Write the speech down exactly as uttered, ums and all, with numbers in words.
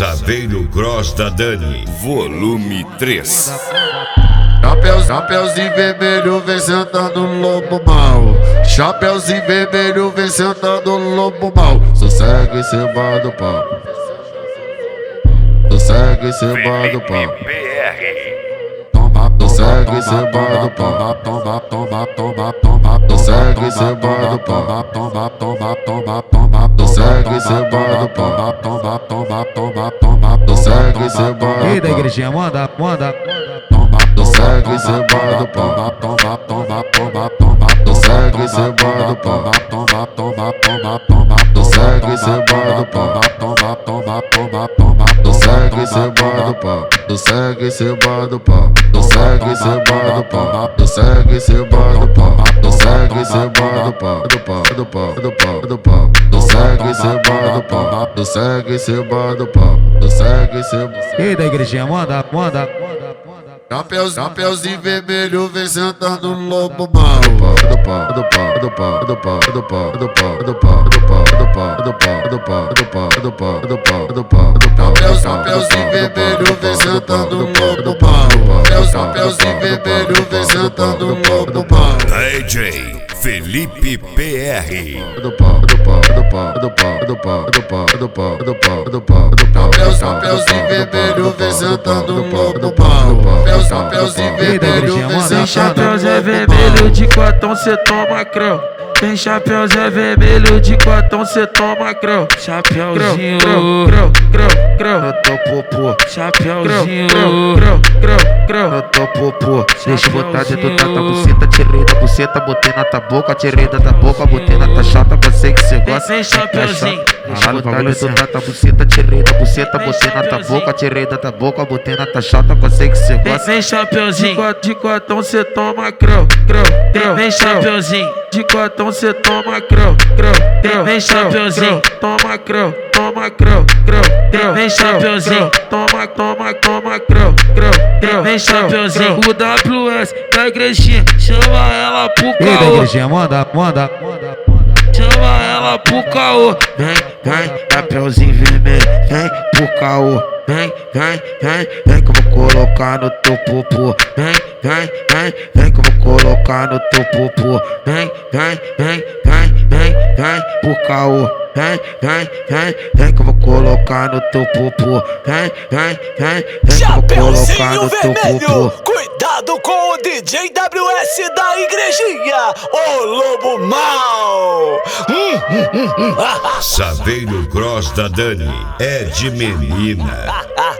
Saveiro Gross da Dani, volume três. Chapéu, chapéuzinho vermelho vem sentando no lobo mal. Chapéuzinho vermelho vem sentando no lobo mal. Sossega em cima do pau. Sossega em cima do pau. Tomba, sossega em cima do pau. Tomba, tomba, tomba, tomba. Sossega em cima do pau. Tomba, tomba, tomba, tomba. Sossega em cima do pau. Tomba, tomba, tomba, tomba. Sossega em cima do pau. Ei da igrejinha, manda, manda. Sossega em cima do pau. Tomba, tomba, tomba, tomba. Sossega em cima do pau. Tomba, tomba, tomba, tomba. Sossega em cima do pau. Tomba, tomba, tomba, tomba. Sossega em cima do pau. Sossega em cima do pau. Sossega em cima do pau. Sossega em cima do pau. Sossega em cima do pau. Do pau, do pau, do pau, do pau. Sossega em cima do pau. Sossega em cima do pau. Sossega em cima. Ei da igrejinha, manda, manda. Chapéu, chapéuzinho vermelho vem sentando no lobo mal. Do pau, do pau, do pau, do pau, do pau, do pau, do pau, do pau, do pau, do pau, do pau, do pau, do pau, do pau, do pau, do pau. Chapéu, chapéuzinho vermelho vem sentando no lobo mal. Chapéu, chapéuzinho vermelho vem sentando no lobo mal. D J Felipe P R. Do pau, do pau, do pau, do pau, do pau, do pau, do pau, do pau, do pau, do pau. Chapéu, chapéuzinho vermelho vem sentando no lobo mal. Chapéu, chapéuzinho vermelho vem Tem sentando chapéu no Zé lobo vermelho mal. de cotão, cê toma creu. Tem chapéu Zé vermelho de cotão, cê toma creu. Chapéuzinho, creu, creu, creu, creu. Eu tô popô. Chapéuzinho, creu, creu, creu, creu. Eu tô popô. Deixa eu botar dentro da tua buceta, tirei da buceta, botei na tua boca, tirei da tua boca, botei na tua chata, você que cê gosta. Tem chapéuzinho. Deixa eu botar dentro dentro da tua buceta, tirei da buceta, botei na tua boca, tirei da tua boca, botei na tua chata, você que cê gosta. Vem chapéuzinho, de cotão cê toma creu, creu, creu. Vem chapéuzinho, de cotão cê toma creu, creu, creu. Vem chapéuzinho, toma creu, toma creu, creu, creu. Vem chapéuzinho, toma, toma, toma creu, creu, creu. Vem chapéuzinho, o W S da igrejinha, chama ela pro Ei da caô. igrejinha, manda, manda. Chama ela pro caô. Vem, vem, chapéuzinho vermelho, vem pro caô. Vem, vem, vem, vem que eu vou colocar no teu popô. Vem, vem, vem, vem que eu vou colocar no teu popô. Vem, vem, vem, vem, vem, vem pro caô. Vem, vem, vem, vem que eu vou colocar no teu popô. Vem, vem, vem, vem que eu vou colocar no teu popô. Cuidado com o D J W S da igrejinha, o lobo mal. Hum, hum, hum, hum. Saveiro Gross da Dani é de menina.